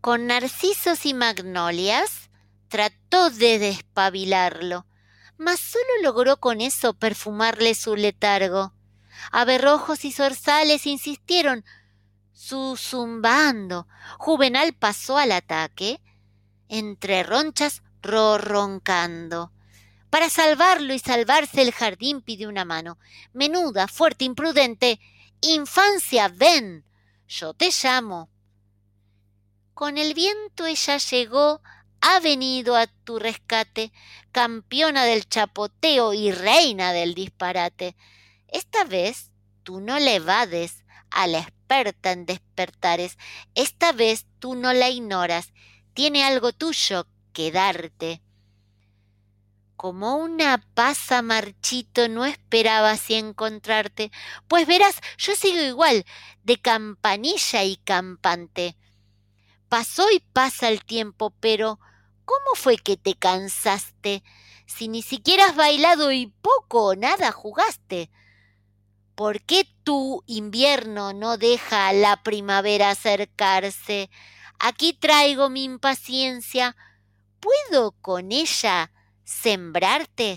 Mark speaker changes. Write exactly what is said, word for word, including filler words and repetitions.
Speaker 1: Con narcisos y magnolias trató de despabilarlo, mas solo logró con eso perfumarle su letargo. Aberrojos y zorzales insistieron, zuzumbando. Juvenal pasó al ataque, entre ronchas ronroncando. Para salvarlo y salvarse el jardín pidió una mano. Menuda, fuerte, imprudente. Infancia, ven, yo te llamo. Con el viento ella llegó, ha venido a tu rescate, campeona del chapoteo y reina del disparate. Esta vez tú no le evades a la experta en despertares, esta vez tú no la ignoras, tiene algo tuyo que darte. Como una pasa marchito no esperaba así encontrarte, pues verás, yo sigo igual, de campanilla y campante. Pasó y pasa el tiempo, pero ¿cómo fue que te cansaste? Si ni siquiera has bailado y poco o nada jugaste. ¿Por qué tu invierno no deja a la primavera acercarse? Aquí traigo mi impaciencia. ¿Puedo con ella sembrarte?